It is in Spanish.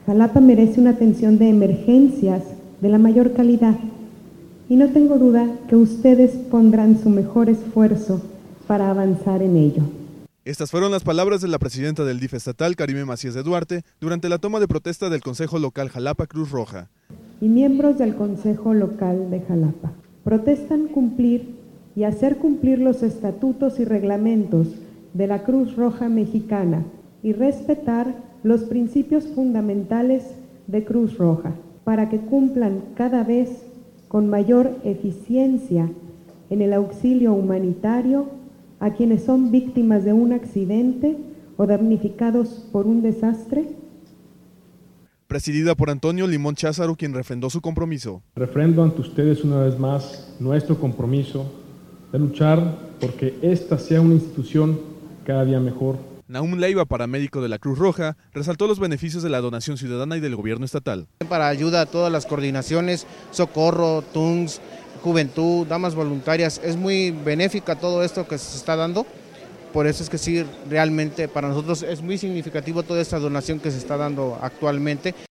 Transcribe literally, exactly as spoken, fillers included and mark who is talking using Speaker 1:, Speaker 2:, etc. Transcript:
Speaker 1: Jalapa merece una atención de emergencias de la mayor calidad y no tengo duda que ustedes pondrán su mejor esfuerzo para avanzar en ello.
Speaker 2: Estas fueron las palabras de la presidenta del D I F estatal, Karime Macías de Duarte, durante la toma de protesta del Consejo Local Jalapa Cruz Roja.
Speaker 1: Y miembros del Consejo Local de Jalapa protestan cumplir y hacer cumplir los estatutos y reglamentos de la Cruz Roja Mexicana y respetar los principios fundamentales de Cruz Roja para que cumplan cada vez con mayor eficiencia en el auxilio humanitario a quienes son víctimas de un accidente o damnificados por un desastre.
Speaker 2: Presidida por Antonio Limón Cházaro, quien refrendó su compromiso.
Speaker 3: Refrendo ante ustedes una vez más nuestro compromiso de luchar porque esta sea una institución cada día mejor.
Speaker 2: Nahum Leiva, paramédico de la Cruz Roja, resaltó los beneficios de la donación ciudadana y del gobierno estatal.
Speaker 4: Para ayuda a todas las coordinaciones, Socorro, T U N S, Juventud, Damas Voluntarias, es muy benéfica todo esto que se está dando, por eso es que sí, realmente para nosotros es muy significativo toda esta donación que se está dando actualmente.